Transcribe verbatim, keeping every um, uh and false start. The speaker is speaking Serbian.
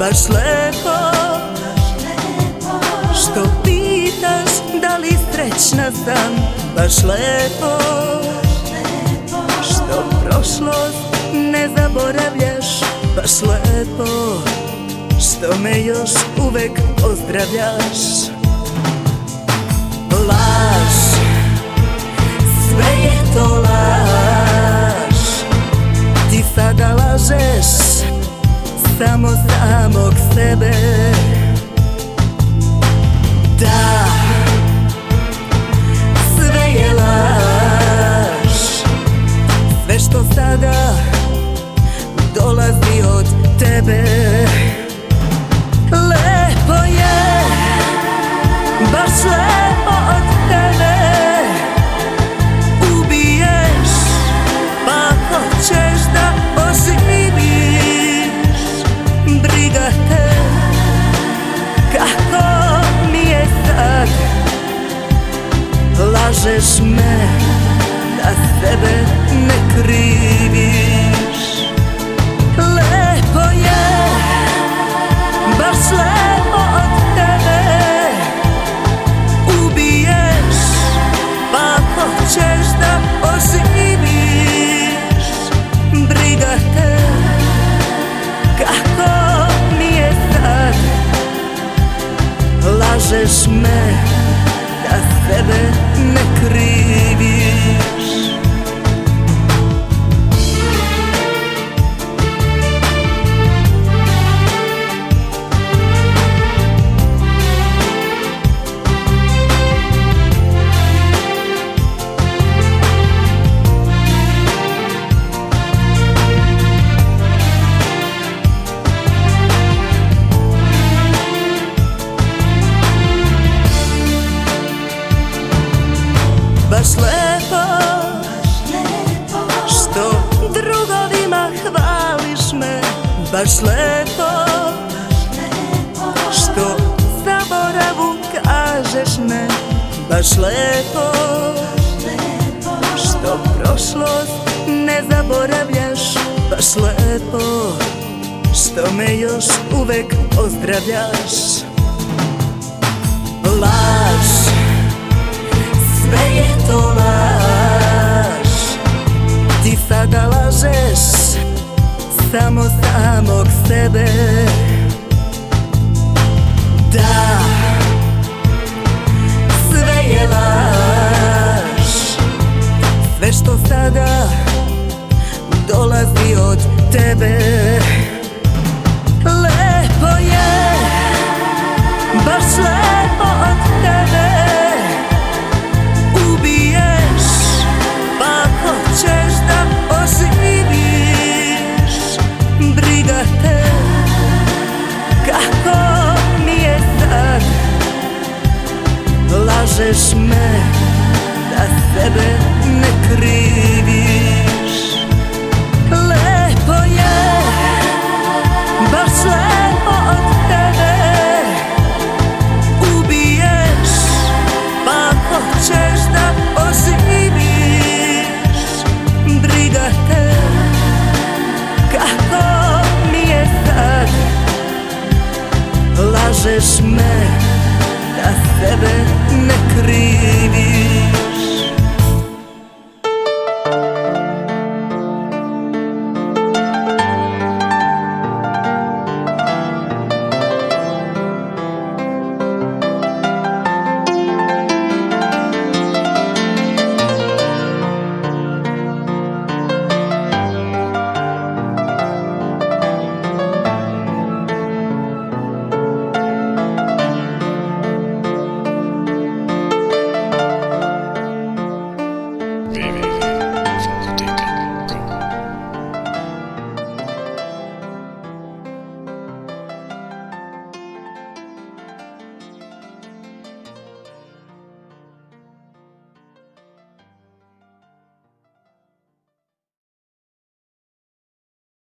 baš lepo što pitaš da li srećna sam, baš lepo što prošlost ne zaboravljaš, baš lepo što me još uvek pozdravljaš. Laž, sve je to laž, ti sada lažeš samo samog sebe. Da, sve je laž, sve što sada dolazi od tebe. Lepo je, baš lepo od tebe, ubiješ pa hoćeš da oživiš. Briga te kako mi je sad, lažeš me da sebe ne kriviš. Lepo je, baš lepo od tebe, ubiješ pa hoćeš da oživiš. Briga te kako mi je sad, lažeš me da sebe ne kriviš. Baš lepo što drugovima hvališ me, baš lepo što zaboravu kažeš me, baš lepo što prošlost ne zaboravljaš, baš lepo što me još uvek pozdravljaš. Laž, sve je to laž, ti sada lažeš samo samog sebe. Da, sve je laž, sve što sada dolazi od tebe. Lepo je, baš lepo od tebe, ubiješ pa hoćeš da oživiš. Briga te kako mi je sad, lažeš me da sebe ne kriviš. Lepo je, baš lepo od tebe, ubiješ pa hoćeš da oživiš. Briga te kako mi je sad, lažeš me